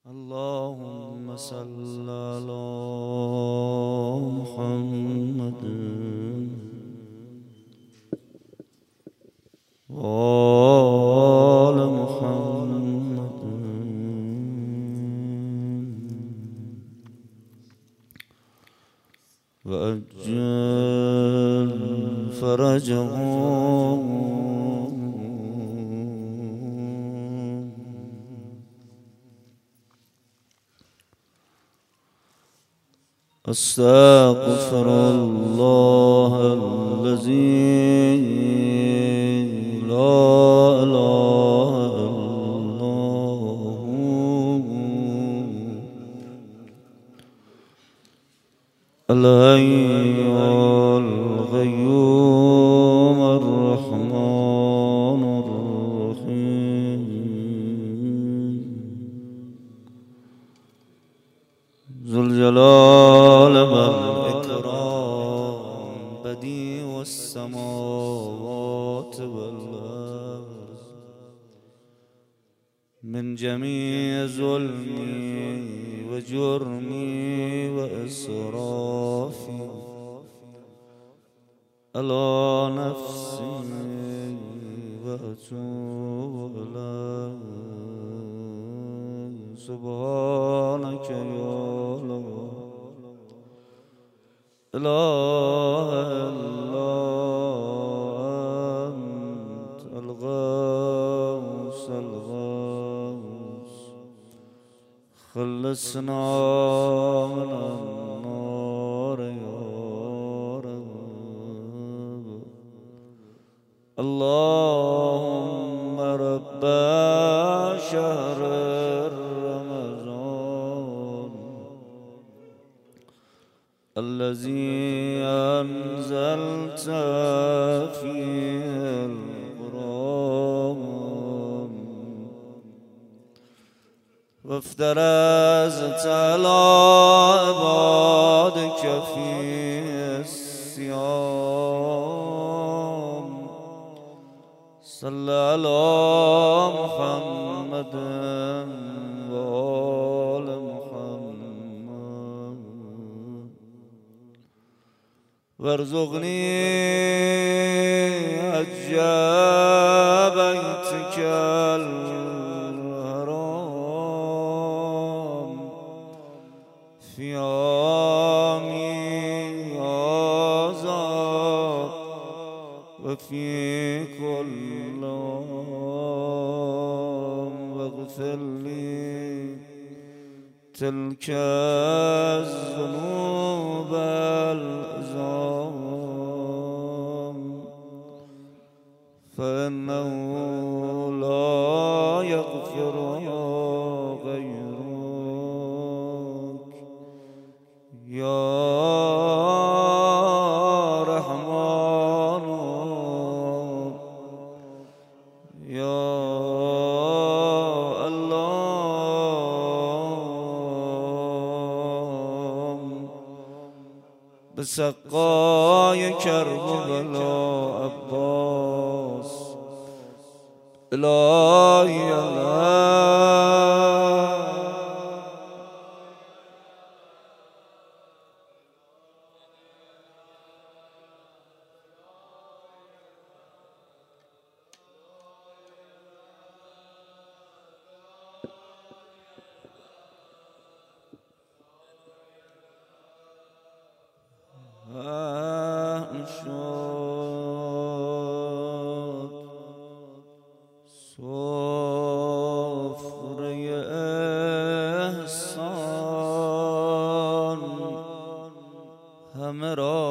اللهم صل على محمد وآل محمد وأجل فرجهم أستغفر الله الذي لا إله إلا هو الحي القيوم الرحمن الرحيم ذو الجلال والإكرام بديع السماوات والأرض من جميع ظلمي وجرمي وإسرافي على نفسي وأتوب إليك سبحانك يا إله إلا أنت الغوث الغوث خلصنا من النار يا رب اللهم رب شهر الذي أنزلت فيه القرآن وافترزت على عبادك فيه الصيام صل على محمد وآل محمد وارزقني حج بيتك الحرام في عامي هذا وفي كل عام واغفر لي تلك الذنوب العظام فإنه لا يغفر غيرك يا رحمن يا بسقاي كربلاء عباس إلهي صفري احسان همه را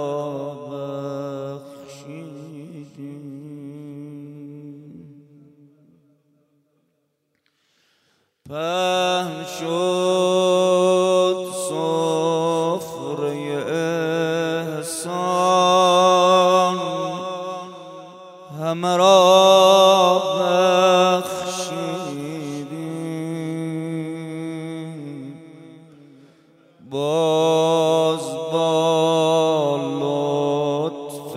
بخشیدی پهن شد صفري احسان همه را باز با لطف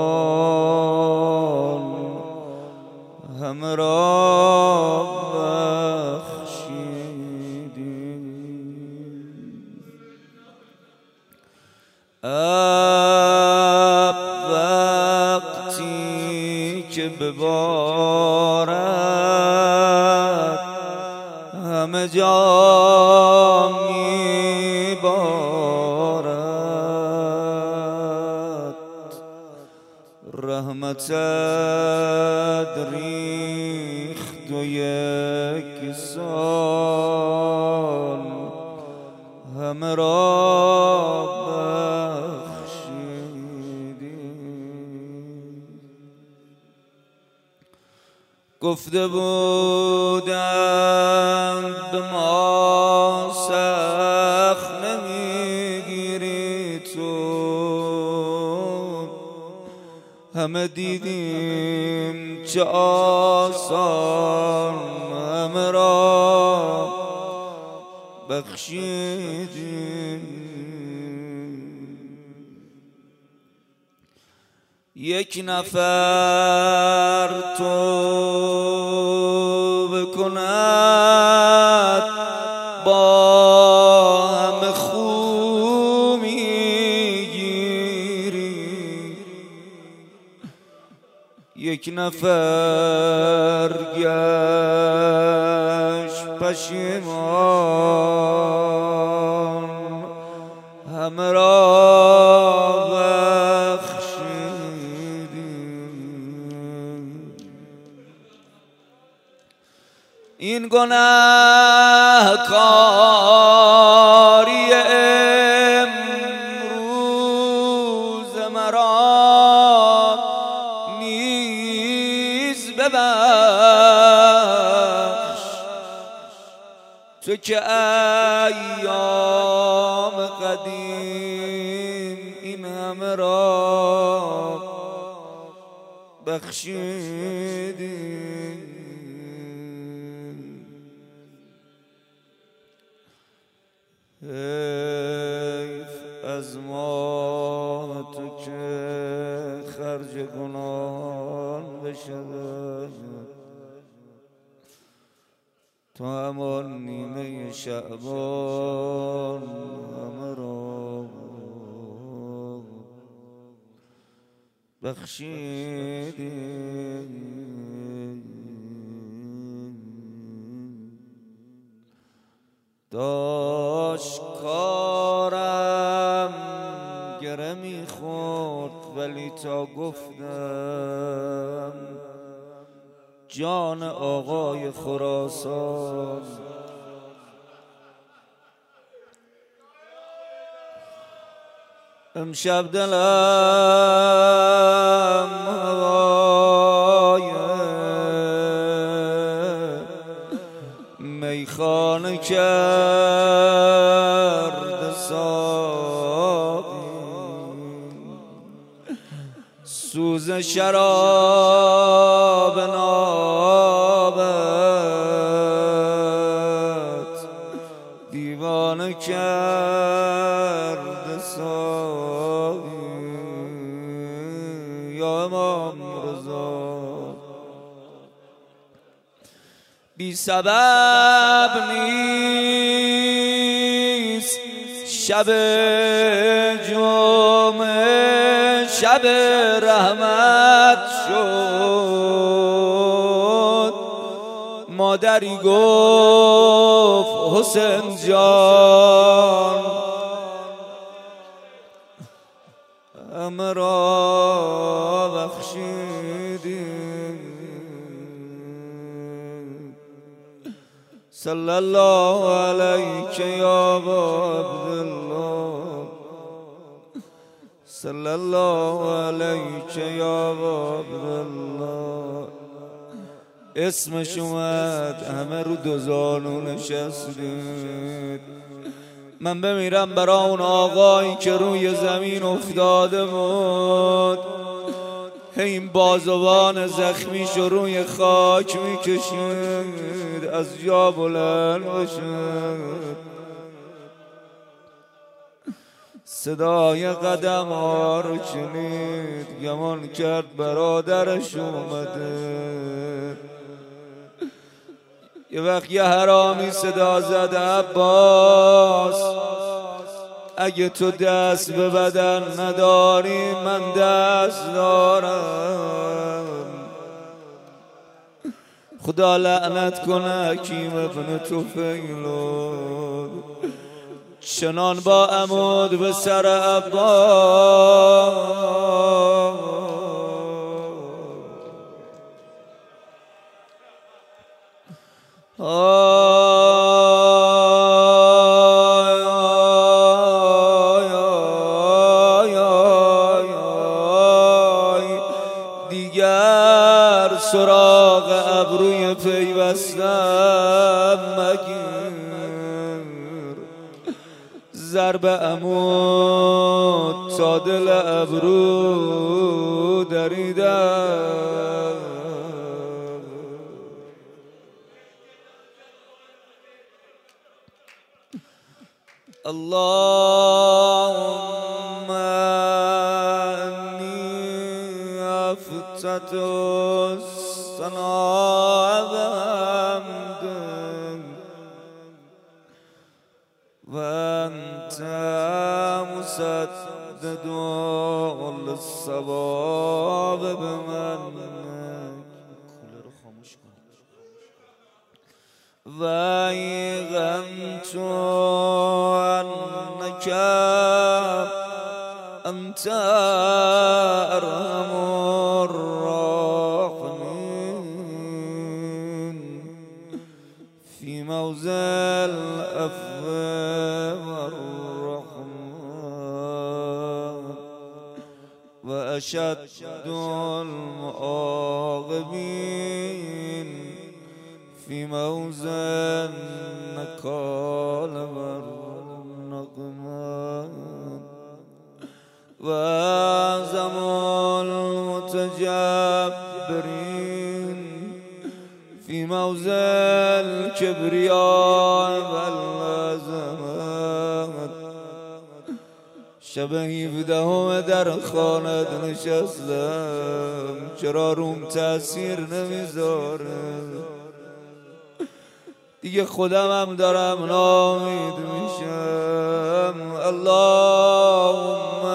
فراوان هم را ببارد همه جا میبارد. رحمتت ریخت و یک سال همه را بخشیدی. گفته بودند به ما سخت نمیگیری تو، همه دیدیم چه آسان همه را بخشیدیم. یک نفر توبه کند با همه خو میگیری، یک نفر گشت پشیمان همه را بخشیدیم. این گناهکاری امروز مرا نیز ببخش، تو که ایام قدیم این همه را بخشیدی. حیف از ما تو که خرج گناه بشود، تو همان نیمه شعبان همه را بخشیدی. داشت کارم گره میخورد ولی تا گفتم جان آقای خراسان، امشب دلم هوای میخانه کرد ساقی، سوز شراب نابت دیوانه کرد ساقی. یا امام رضا بی سبب نیست شب جمعه شب رحمت شد. مادری گفت حسین جان همه را بخشیدی. صلی الله علیک یا ابا عبدالله، صلی الله علیک یا ابا عبدالله. اسمش اومد همه رو دو زانو نشستید. من بمیرم برا اون آقایی که روی زمین افتاده بود، این بازوان زخمیشو روی خاک میکشید از جا بلند بشد. صدای قدم ها رو شنید، گمان کرد برادرش اومده. یه وقت یه حرامی صدا زد عباس اگه تو دست به بدن نداری من دست دارم. خدا لعنت کنه حکیم ابن طفیل چنان با عمود به سر عباس دیگر سراغ ابروی پیوستم مگیر ضرب عمود تا دل ابرو دریدم اللهم اني افتت الثناء بحمدك وانت مسدد للصواب بمنك وأيقنت أنك أنت أرحم الراحمين في موضع العفو والرحمة وأشد المعاقبين في موضع النكال والنقمان وأعظم المتجبرين في موضع الكبرياء والعظمة شب 17 در خانه نشستم چرا روم تأثیر نمیذاره دیگه خودم هم دارم ناامید میشم اللهم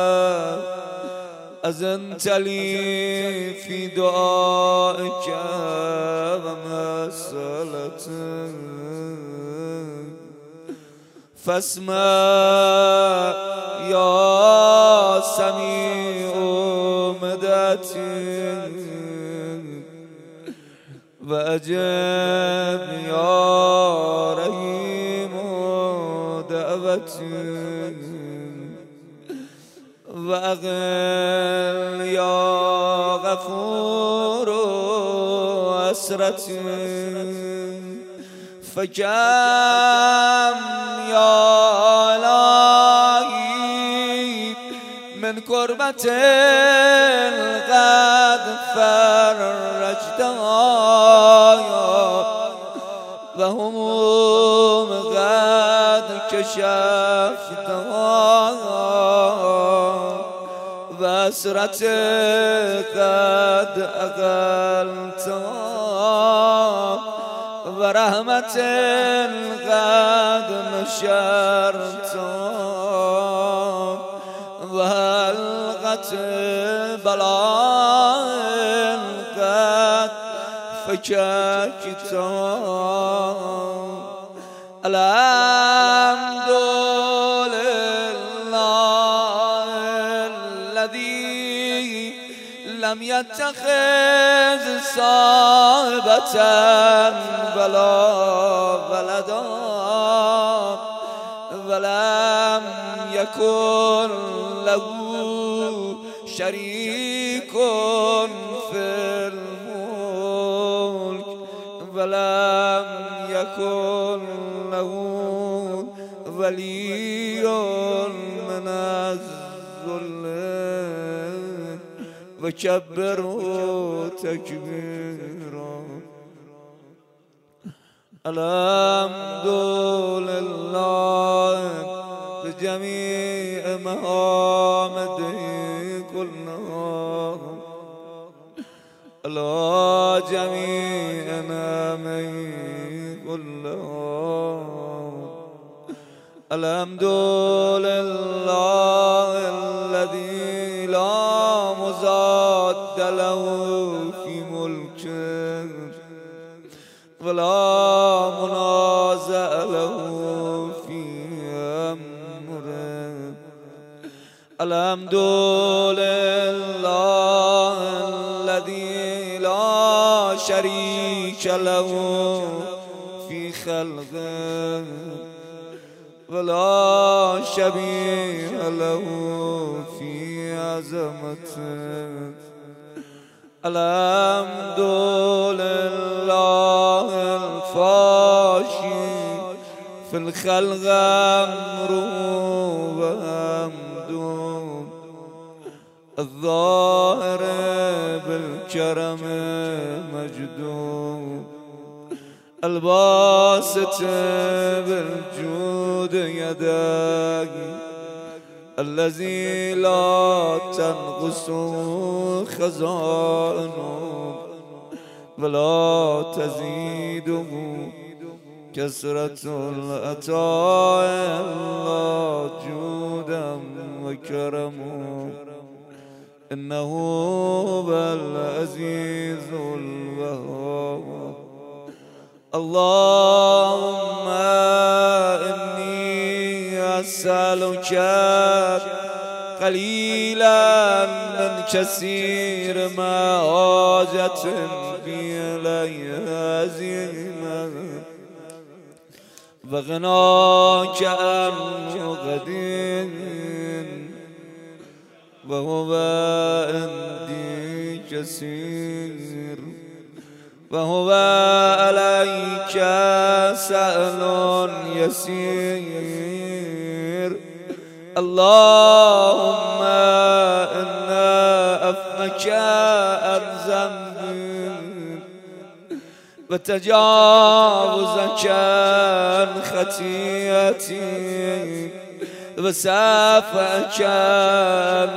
اذنت لی فی دعائک و مسألتک فاسمع یا سمیع مدتی وأجب يا رحيم دعوتي وأغل يا غفور أسرتي فكم يا إلهي من كربة قد فرجتها وهموم قد كشفتها وأسرة قد أقلتها ورحمة قد نشرتها وحلقة بلاء قد فككتها الحمد لله الذي لم يتخذ صاحبة ولا ولدا ولم يكن له شريك في الملك ولم يكن له ولي من الذل وكبره تكبيرا الحمد لله بجميع محامده كلها على جميع نعمه كلها الحمد لله الذي لا مضاد له في ملكه ولا منازع له في أمره. الحمد لله الذي لا شريك له في خلقه ولا شبيه له في عظمته. الحمد لله الفاشي في الخلق أمره وحمده، الظاهر بالكرم مجده، الباسط بالجود يداه، الذي لا تنقص خزائنه ولا تزيده كثرة العطاء الله جودا وكرمه. إنه هو العزيز الوهاب. اللهم إني أسألك قليلا من كثير ما حاجة في إليه عزيمة، وغناك عن غد وهو عندي كثير، وهو عليك سهل يسير. اللهم إنا عفوك عن ذنبي وتجاوزك عن خطيئتي وسافك عن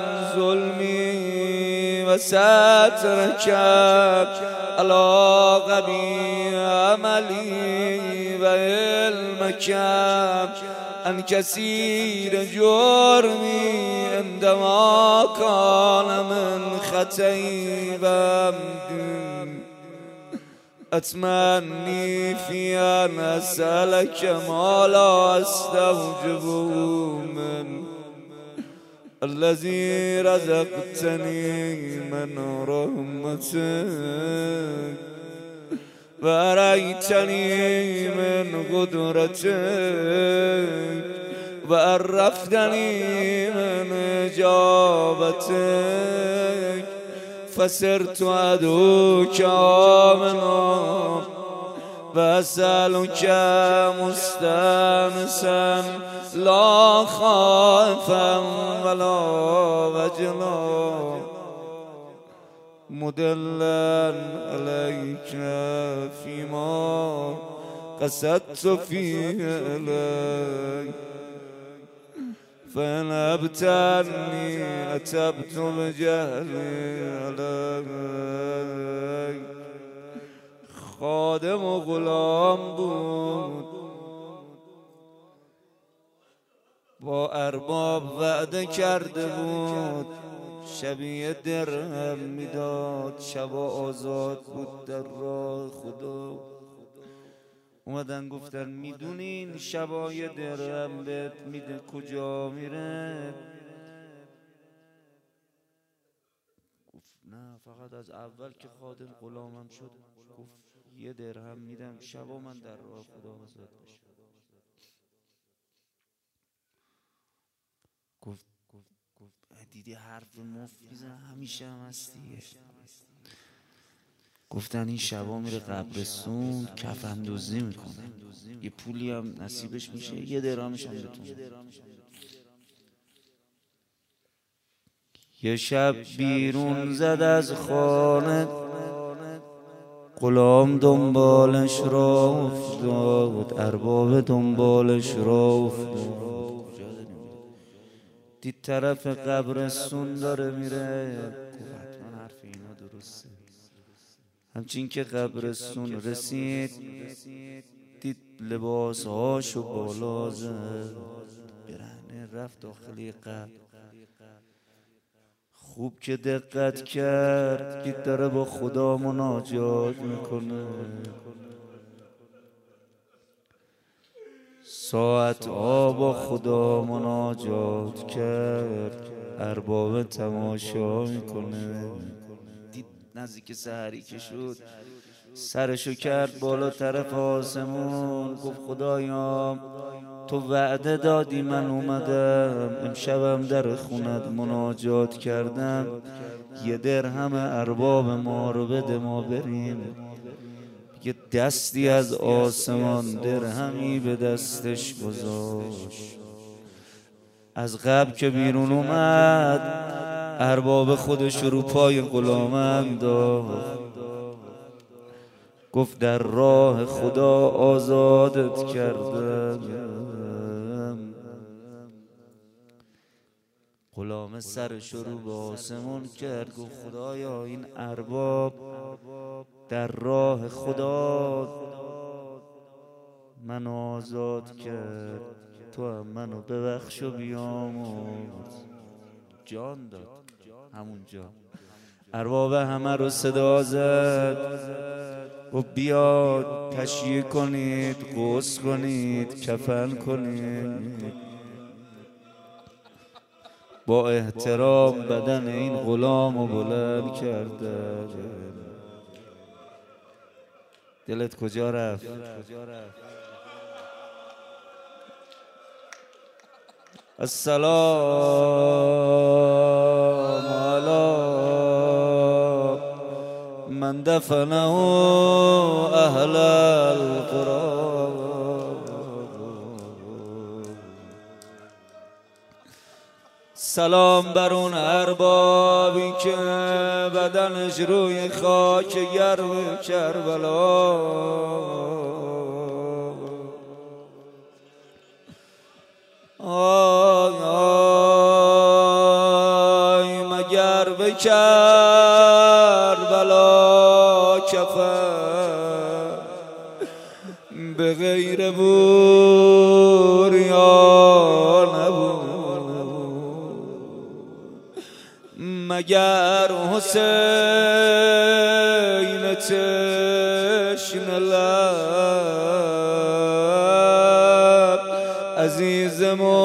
ظلمي وسترك على قبيح عملي وعلمك عن كثير جرمي عندما كان من خطئي وعمدي. أتمني في أن أسألك ما لا أستوجبه من الذي رزقتني من رحمتك وأريتني من قدرتك وعرفتني من إجابتك، فسرت أدعوك آمنا وأسألك مستانسا لا خائفا ولا وجلا، مدلا عليك فيما قصدت فيه إليك. فإن أبتني أتبت بجهلي عليك. خادم و غلام بود، با ارباب وعده کرده بود شبیه درهم میداد، شبا آزاد بود در راه خدا. اومدن گفتن میدونین شبای درهم بهت میده کجا میره؟ گفت نه، فقط از اول که خادم غلامم شد گفت یه درهم میدم شبا من در راه خدا آزاد بشم. گفت دیدی حرف مفت میزنه همیشه هم هستیه. گفتن این شبا میره قبرستون کفن دزدی میکنه، یه پولی هم نصیبش میشه، یه درهمش هم بتونه. یه شب بیرون زد از خانه، غلام دنبالش را افتاد، ارباب دنبالش را افتاد. دید طرف قبرستون داره میره، گفت حتما حرف اینا درسته. همچین که قبرستون رسید دید لباسهاشو بالا زد، برهنه رفت داخلی قبر. خوب که دقت کرد که داره با خدا مناجات میکنه. ساعت با خدا مناجات کرد، ارباب تماشا میکنه. دید نزدیک سحری که شد، سرشو کرد بالا طرف آسمون، گفت خدایا تو وعده دادی، من اومدم امشبم در خونت مناجات کردم، 1 درهم ارباب ما رو بده ما بریم. یه دستی از آسمان درهمی به دستش گذاشت. از قبر که بیرون اومد، ارباب خودش رو پای غلام انداخت، گفت در راه خدا آزادت کردم. غلام سرش رو به آسمون کرد، گفت خدایا این ارباب در راه خدا من آزاد کرد، تو هم منو ببخش و بیامرز. جان داد همونجا. ارباب همه رو صدا زد و بیاد تشییع کنید، غسل کنید، کفن کنید. با احترام بدن این غلام رو بلند کرده. دلت کجا رفت؟ السلام علی من دفنه اهل القرى. سلام بر اون اربابی که بدنش روی خاک گرم کربلا. آی آی مگر به کربلا کفن به غیر بوریا نبود، مگر حسین تشنه لب عزیز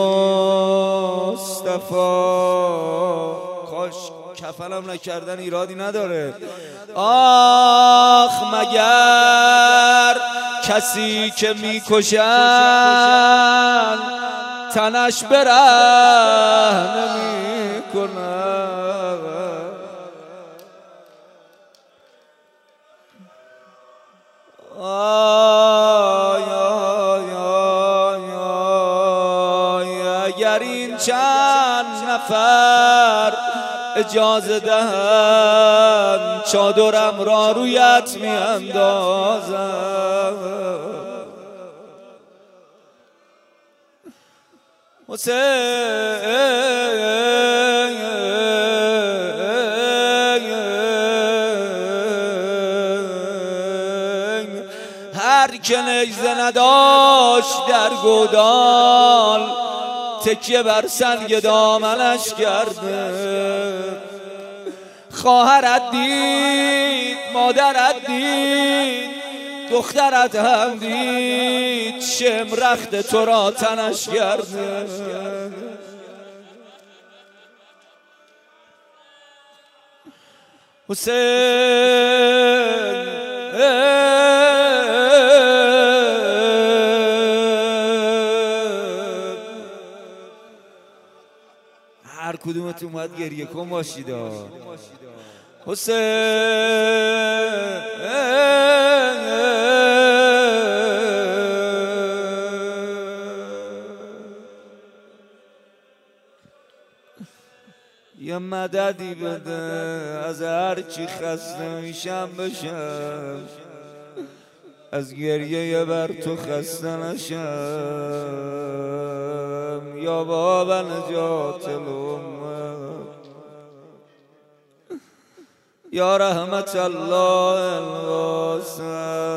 مصطفی. کاش کفنم نکردن ایرادی نداره. آخ مگر کسی که میکشن تنش برهنه میکنن. آی آی آی آی اگر این چند نفر اجازه دهن چادرم را رویت می اندازم. هر که نیزه نداشت در گودال، تکیه بر سنگ دامنش کرده. خواهرت دید، مادرت دید، دخترت هم دید، شمرخت تو را تنش کرده. حسین هر کدومتون باید گریه کن باشید. حسین یه مددی بده، از هر چی خسته میشم بشم، از گریه بر تو خسته نشم. یا بابا نجات الامه، یا رحمت الله الواسع.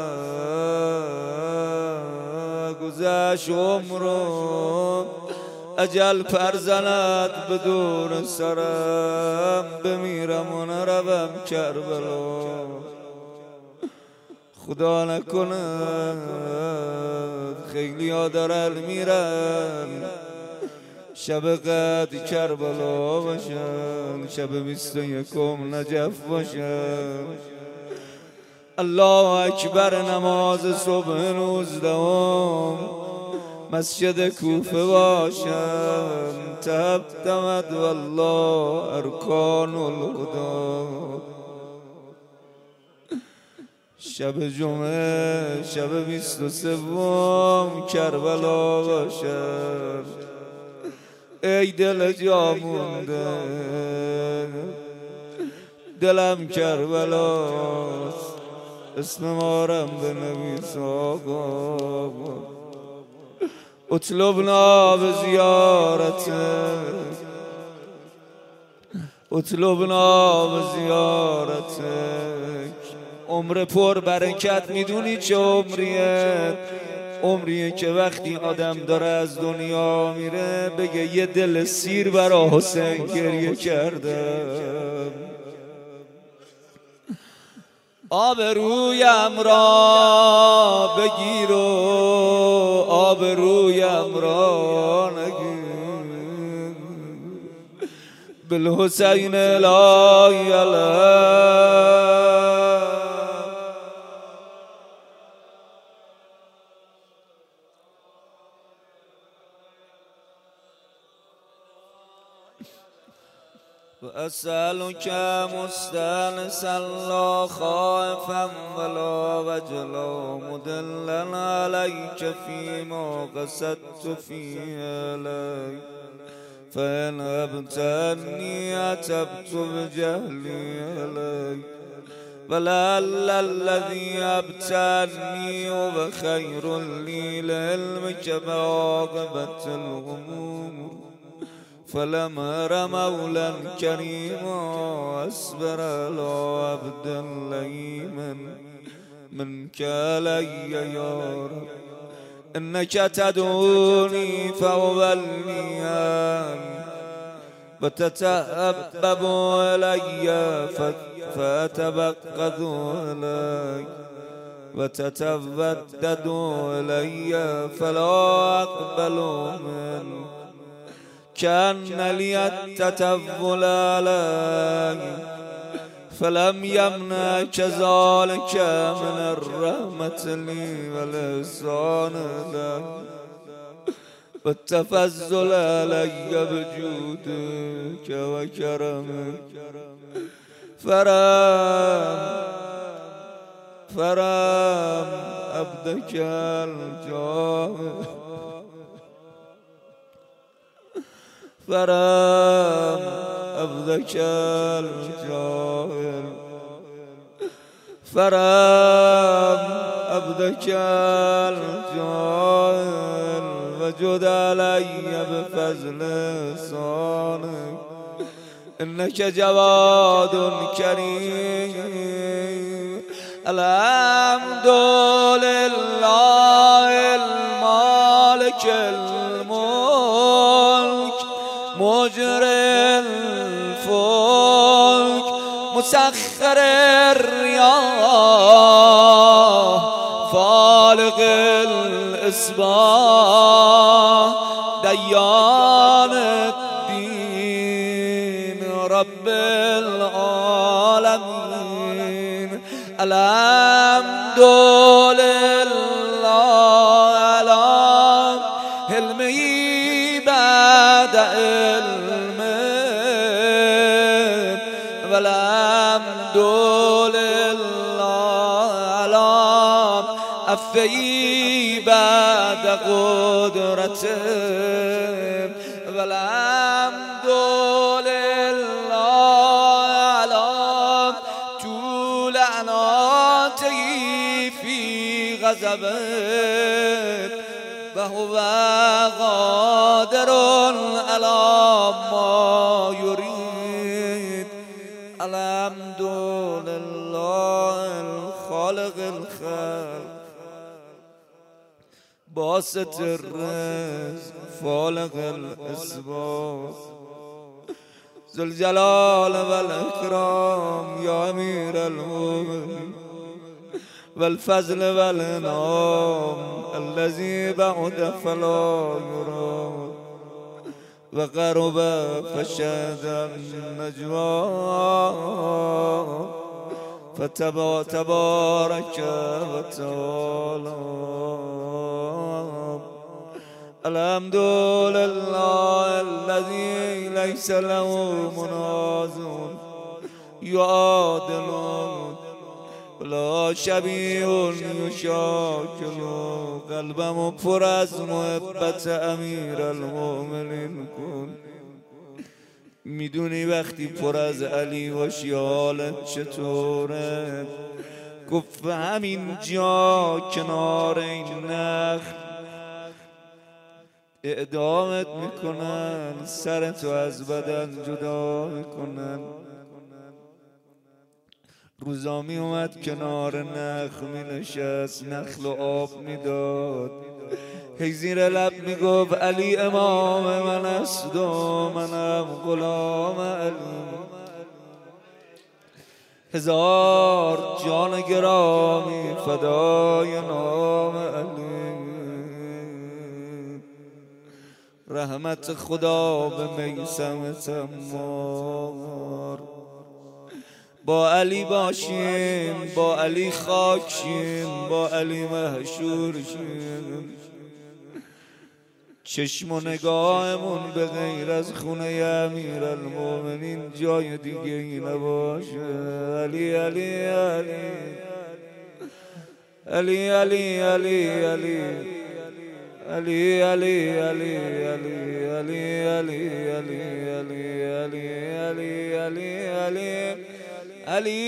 گذشت عمرم اجل پر زند به دور سرم، بمیرم و نروم کربلا. خدا نکند خیلی خیلیا دارن میرن شب قدر کربلا باشن، شب 21 نجف باشن. الله اکبر نماز صبح 19 مسجد کوفه باشن. تبتمد والله ارکان الهدا. شب جمعه شب 23 کربلا باشن. ای دل جا مونده دلم کربلاست، اسم مارم بنویس آقا. اطلبنا بزیارتک، اطلبنا بزیارتک. عمر پر برکت میدونی چه عمریه؟ عمریه که وقتی آدم داره از دنیا میره بگه یه دل سیر برا حسین گریه کردم. آبرویم را بگیر و آبرویم را نگیر. بالحسین لا یلا وأسألك مستانسا لا خائفا ولا وجلا مدلا عليك فيما قصدت فيه عليك. فإن أبتني أتبت بجهلي عليك، ولعل الذي أبتني هو خير لي لعلمك بعاقبة الأمور. فلم أر مولا كريما أصبر على عبد لئيما منك علي يا رب. إنك تدعوني فأوليا وتتأبب إلي فأتبقد إليك، وتتودد إلي فلا أقبل منك. كان لي التتول علي فلم يمنعك ذلك من الرحمة لي والإحسان لي والتفضل علي بجودك وكرمك. فرام عبدك الجاهل، فرام عبدك الجاهل، فرام عبدك الجاهل. وجد علي بفضل إحسانك إنك جواد كريم. الحمد لله المالك الملك مجري الفلك مسخر الرياح فالق الإصباح ديان الدين رب العالمين. الحمد لله على حلمه بعد علمه، والحمد لله على عفوه بعد قدرته، والحمد لله على طول عناته في غضبه، وهو قادر على ما يريد. الحمد لله الخالق الخلق باسط الرزق فالق الأسباب ذو الجلال والإكرام يا أمير المؤمنين والفضل والإنعام الذي بعد فلا يرى وقرب فشهد النجوى فتبارك وتعالى. الحمد لله الذي ليس له منازع يعادل ولا شبیه یشاکل. قلبمو پر از محبت امیرالمؤمنین کن. میدونی وقتی پر از علی باشی حالت چطوره؟ گفت همین جا کنار این نخل اعدامت میکنن، سرتو از بدن جدا میکنن. روزا می اومد کنار نخل می نشست، نخل و آب میداد، هی زیر لب میگفت علی امام من است و منم غلام علی. هزار جان گرامی فدای نام علی. رحمت خدا به میثم تمار. با علی باشیم، با علی خاک شیم، با علی محشور شیم. چشم و نگاهمون به غیر از خونه امیرالمؤمنین جای دیگه ای نباشه. علی علی علی علی علی علی علی علی علی علی علی علی علی علی علی علی علی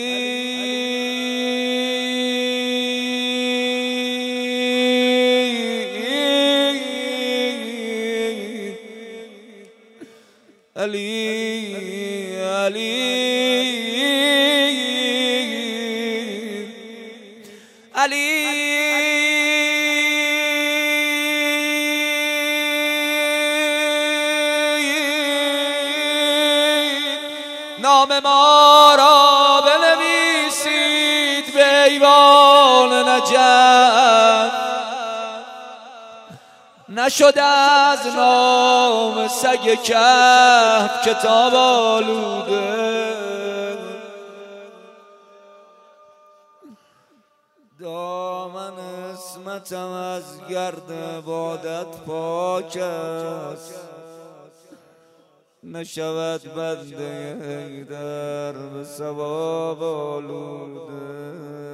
نام ما را بنویسید به ایوان نجف. نشد از نام سگ کهف کتاب آلوده. دامن اسمتم از گرد عبادت پاک است. نشود بنده حیدر به ثواب آلوده.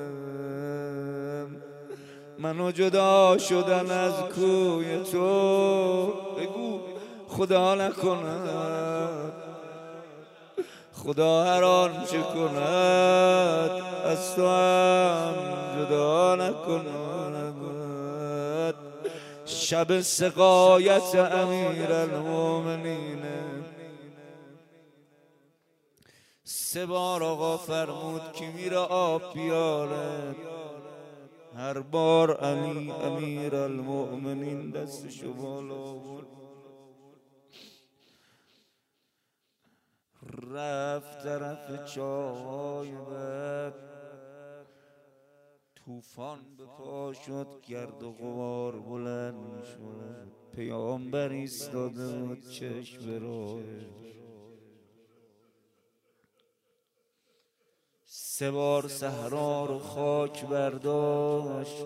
منو جدا شدن از کوی تو بگو خدا نکند. خدا هر آنچه کند از تو هم جدا نکند. شب سقایت امیرالمؤمنین 3 بار آقا فرمود که میره آب بیاره. هر بار علی امیرالمؤمنین دستشو بالا بود. رفت طرف چاهای بد. طوفان به پا شد، گرد و غبار بلند شد. پیامبر ایستاده بود چشم به راه. 3 بار صحرا رو خاک برداشت.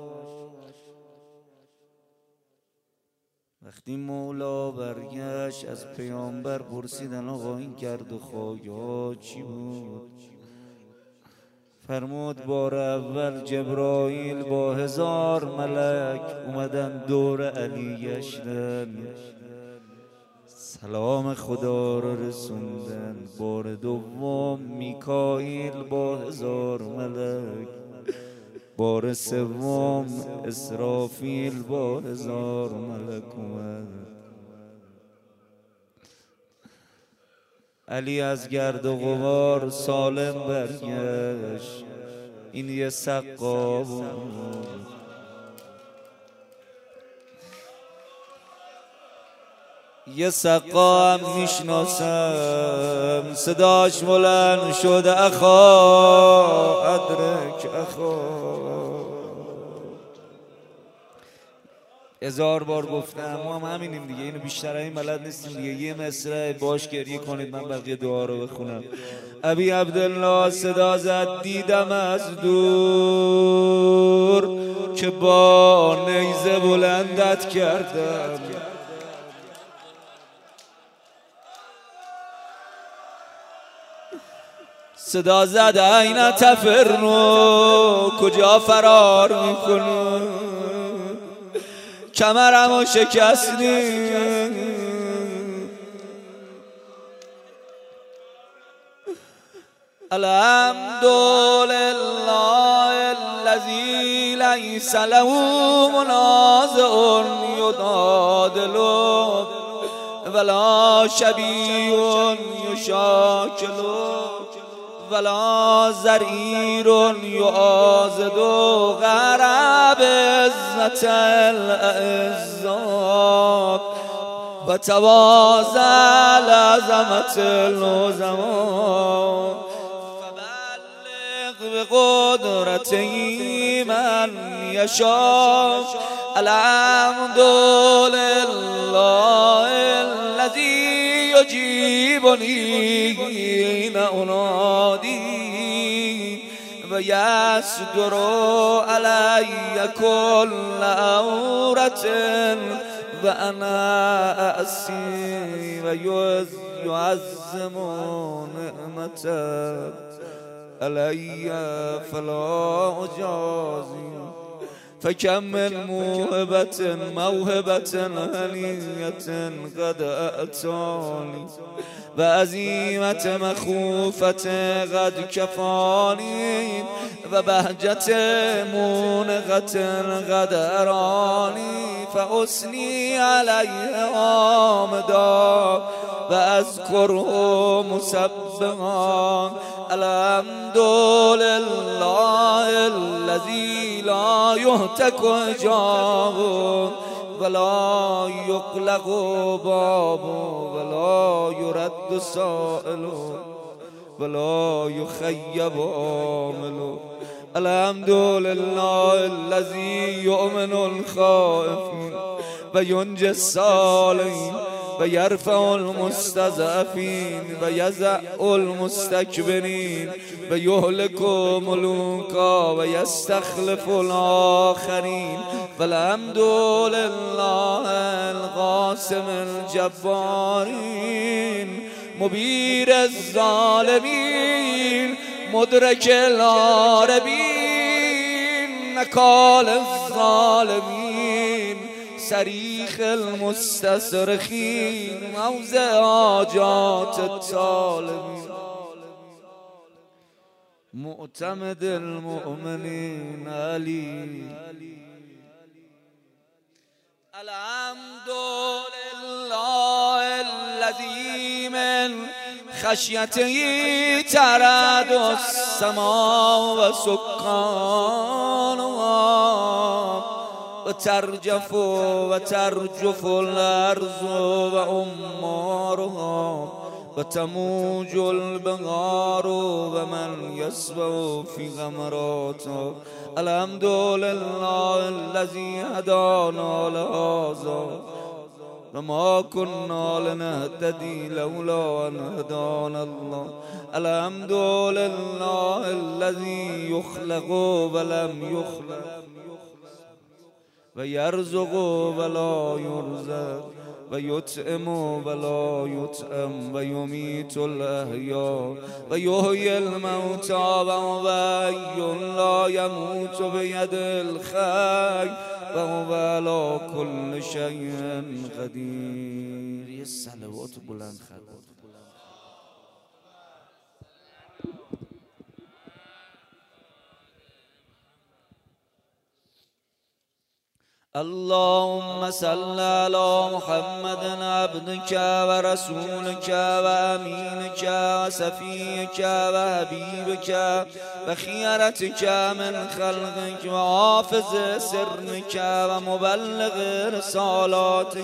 وقتی مولا برگشت از پیامبر پرسیدن آقا این گرد و خاک ها چی بود؟ فرمود بار اول جبرائیل با 1000 ملک اومدن دور علی گشتن، سلام خدا رو رسوندن. بار دوم میکائیل با 1000 ملک. بار سوم اسرافیل با 1000 ملک اومد. علی از گرد و غبار سالم برگشت. این یه سقا بود. یه سقا هم میشناسم، صداش بلند شد اخا ادرک اخا. 1000 بار گفتم، ما هم همینیم دیگه، اینو بیشتر این بلد نیستیم دیگه. یه مصرع باش گریه کنید، من بقیه دعا رو بخونم. ابی عبدالله صدا زد دیدم از دور که با نیزه بلندت کردم. صدا زد این تفرنو کجا فرار میکنو، کمرمو شکستی الحمدلله الذی لیس له منازع یدادل ولا شبیه یشاکل ولا زریر یعاضد غرب عزت الاعزا و تواضع عظمت العظما فبلغ بقدرته من یشاء الحمدلله الذی یجیبنی حین انادی و یصدر علی کل عورة و انا اعصی و یعظم نعمتک علی فلا اجازی فکم من موهبة هنیة قد اعطانی و عزیمت مخوفت قد کفانی و بهجت مونقت قد ارانی فاثنی علیه آمدا و اذکره مسبحا الحمدلله الذی لا یهتک حجابه ولا یغلق بابه ولا یرد سائله ولا یخیب عامله الحمدلله الذی یؤمن الخائفین و ینجی الصالحین و یرفع المستضعفین و یضع المستکبرین و یهلک ملوکا و یستخلف الاخرین والحمدلله القاسم الجبارین مبیر الظالمین مدرک العاربین نکال الظالمین صریخ المستصرخین موضع حاجات الطالبین معتمد المؤمنین علی الحمدلله الذی من خشیته ترعد السماء و سکانها و ترجف الارض و امارها و تموج البحار و من یسبح فی غمراتها الحمدلله الذی هدانا لهذا و ما كنا لنهتدی لولا ان هدانا الله الحمدلله الذی یخلق ولم یخلق و یرزق ولا یرزق و یطعم ولا یطعم و یمیت الاحیاء و یحیی الموتى و هو حی لا یموت بید الخی و هو علی کل شیء قدیر. یه صلوات بلند خدا. اللهم صل على محمد عبدك ورسولك وأمينك وصفيك وحبيبك وخيرتك من خلقك وحافظ سرك ومبلغ رسالاتك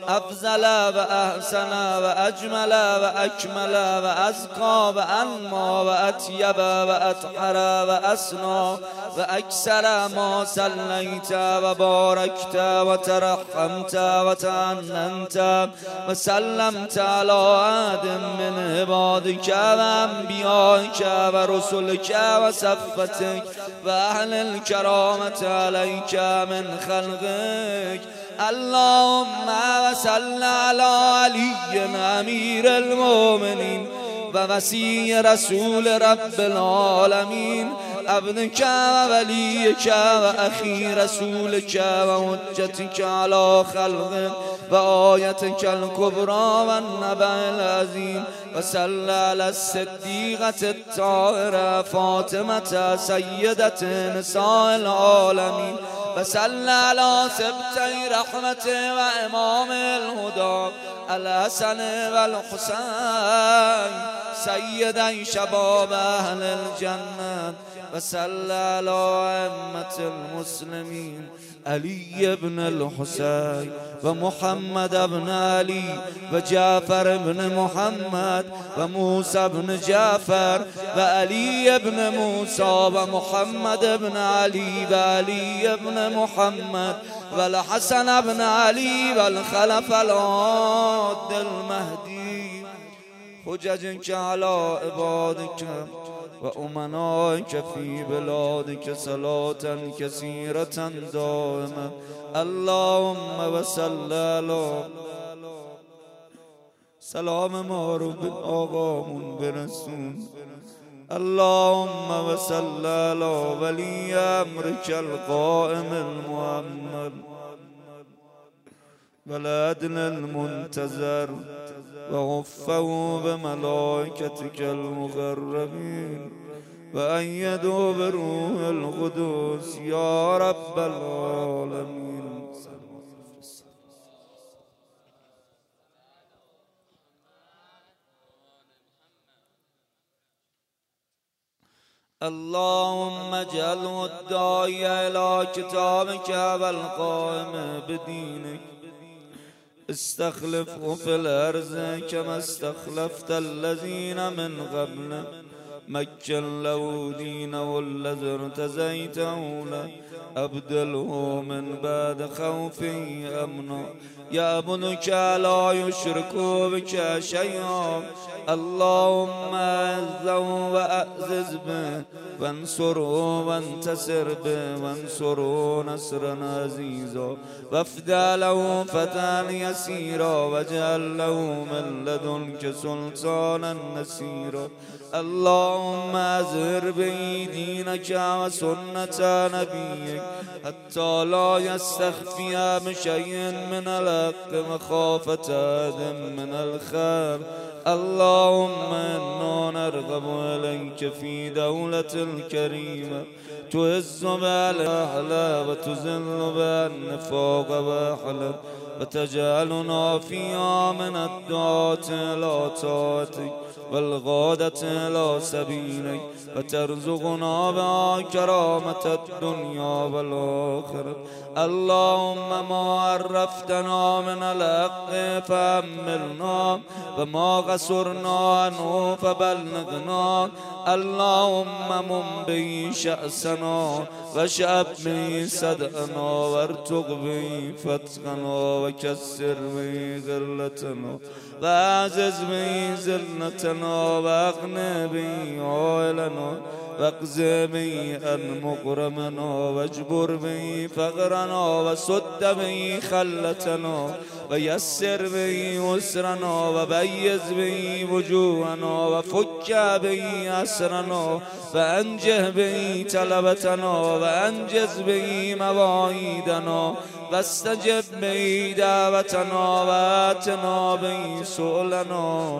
افضل و احسن و اجمل و اکمل و ازکا و انما و اطیب و اطهر و اسنا و اکثر ما صلیت و بارکت و ترحمت و تعننت و سلمت علی احد من عبادک و انبیائک و رسلک و صفتک و اهل الکرامت علیک من خلقک. اللهم وصل على علی امیر المؤمنین و وصی رسول رب العالمین ابنک و ولیک و اخی رسولک و حجتک علی خلقک و آیتک الکبری و النبأ العظیم و صل علی الصدیقة الطاهرة فاطمة سیدة نساء العالمین و صل علی سبطی رحمت و امام الهدى الحسن و الحسین سیدی شباب اهل الجنة و صل علی ائمة المسلمین علی بن الحسین و محمد بن علی و جعفر بن محمد و موسی بن جعفر و علی بن موسی و محمد بن علی و علی بن محمد و الحسن بن علی و الخلف العاد المهدی حججك على عبادك وأمنائك في بلادك صلاة كثيرة دائمة. اللهم وصل على سلام ما رو به آقامون برسون. اللهم وصل على ولي أمرك القائم المؤمل والعدل المنتظر وغفه بملائكتك المقربين وأيدوا بروح القدس يا رب العالمين. اللهم اجعله الداعي إلى كتابك والقائم بدينك استخلفه في الأرض كما استخلفت الذين من قبله مكن له دينه الذي ارتزيته له أبدله من بعد خوفه أمنا يعبدك لا يشرك بك شيئا. اللهم أعزه وأعزز به وانصره وانتصر به وانصره نصرا عزيزا وافدى له فتحا يسيرا واجعل له من لدنك سلطانا نصيرا. اللهم أظهر به دينك وسنة نبيك حتى لا يستخفي بشيء من الحق مخافة أحد من الخير. اللهم إنا نرغب إليك في دولة الكريمة تعز بها الأحلى وتذل بها النفاق وأحلى وتجعلنا فيها من الدعاة إلى طاعتك والغادة إلى سبيلك وترزقنا بها كرامة الدنيا والآخرة. اللهم ما عرفتنا من الحق فأملنا وما قصرنا عنه فبلغنا. اللهم من به شأسنا وشأب به صدقنا وارتق به فتقنا وكسر به غلتنا وأعزز به ذلتنا وأغن به عائلنا واقض به عن مغرمنا واجبر به فقرنا وسد به خلتنا ويسر به يسرنا وبيز به وجوهنا وفك به أسرنا وأنجه به طلبتنا وأنجز به مواعيدنا واستجب به دعوتنا وآتنا به سؤلنا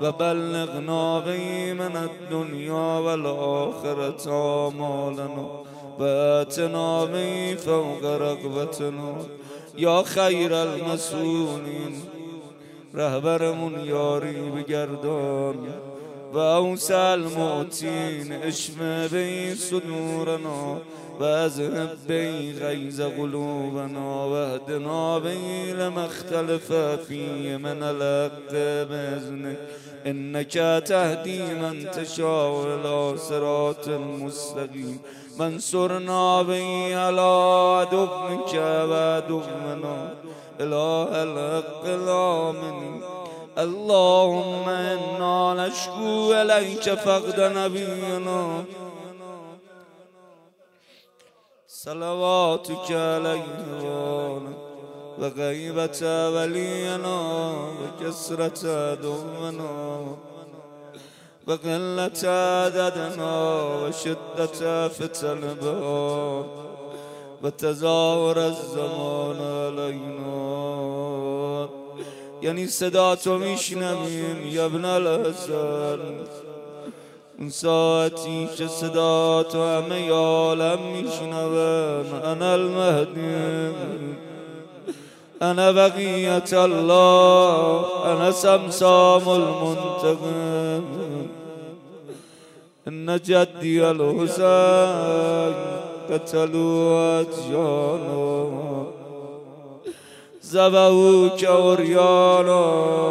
وبلغنا به من الدنيا والآخرة آمالنا وآتنا به فوق رغبتنا. یا خیر المسئولین رهبرمون یاری بگردان وأوسع المؤتين اشف به صدورنا واذهب به غيظ قلوبنا واهدنا به لما اختلف فيه من الحق بإذنك إنك تهدي من تشاء إلى صراط مستقيم منصرنا به على عدوك وعدونا إله الحق الآمين اللهم إنا نشكو إليك فقد نبينا صلواتك عليه وغيبة ولينا وكسرة عدونا وقلة عددنا وشدة فتن بها وتزاور الزمان علينا. یعنی صدا تو میشنویم یا ابن الحسن اون ساعتی که صدا تو همه عالم میشنوم انا المهدی انا بقیت الله انا سمسام المنتقم ان جدی الحسین قتلوا ادیانا ذبحوک عریانا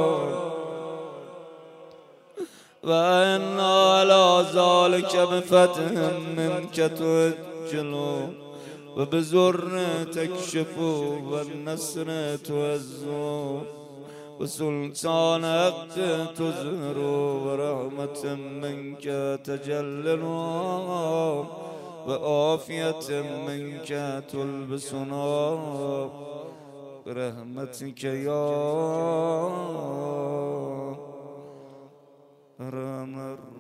و انا علی ذلک بفتح منک تؤجلوا و بزر تکشفوا و النصر تعزوا و سلطان حق تظهروا و رحمت منک تجللوا و عافیت منک تلبسنا برحمتك يا أرحم الراحمين.